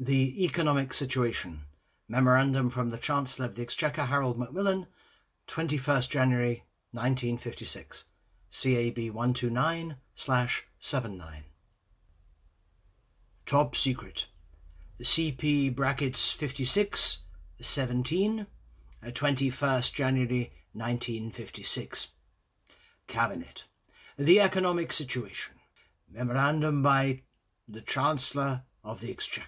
The Economic Situation. Memorandum from the Chancellor of the Exchequer, Harold Macmillan, 21st January 1956. CAB 129/79. Top Secret. CP brackets 56, 17, 21st January 1956. Cabinet. The Economic Situation. Memorandum by the Chancellor of the Exchequer.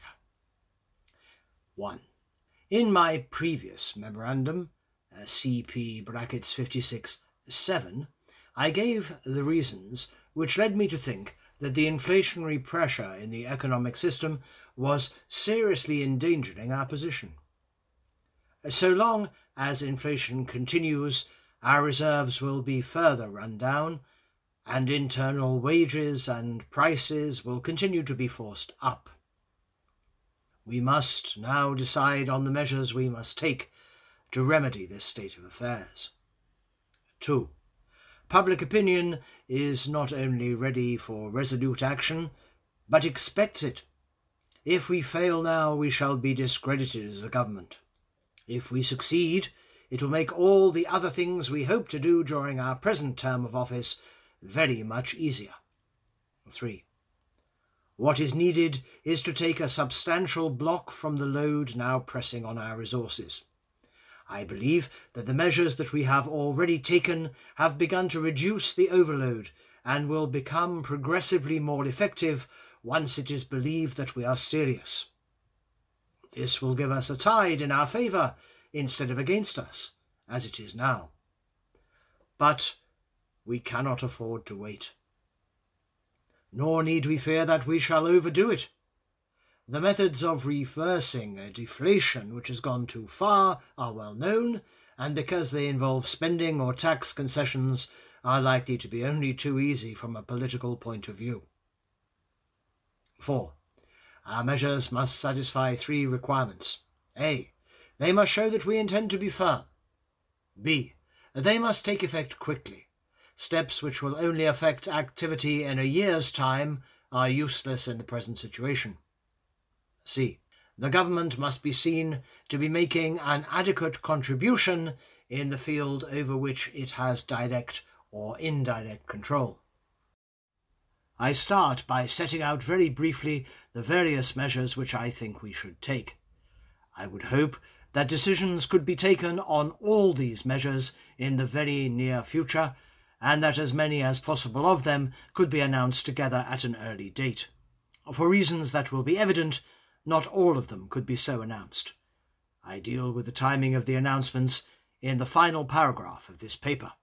1. In my previous memorandum, CP brackets 56-7, I gave the reasons which led me to think that the inflationary pressure in the economic system was seriously endangering our position. So long as inflation continues, our reserves will be further run down, and internal wages and prices will continue to be forced up. We must now decide on the measures we must take to remedy this state of affairs. 2. Public opinion is not only ready for resolute action, but expects it. If we fail now, we shall be discredited as a government. If we succeed, it will make all the other things we hope to do during our present term of office very much easier. 3. What is needed is to take a substantial block from the load now pressing on our resources. I believe that the measures that we have already taken have begun to reduce the overload and will become progressively more effective once it is believed that we are serious. This will give us a tide in our favour instead of against us, as it is now. But we cannot afford to wait. Nor need we fear that we shall overdo it. The methods of reversing a deflation which has gone too far are well known, and because they involve spending or tax concessions, are likely to be only too easy from a political point of view. 4. Our measures must satisfy 3 requirements. A. They must show that we intend to be firm. B. They must take effect quickly. Steps which will only affect activity in a year's time are useless in the present situation. C. The government must be seen to be making an adequate contribution in the field over which it has direct or indirect control. I start by setting out very briefly the various measures which I think we should take. I would hope that decisions could be taken on all these measures in the very near future, and that as many as possible of them could be announced together at an early date. For reasons that will be evident, not all of them could be so announced. I deal with the timing of the announcements in the final paragraph of this paper.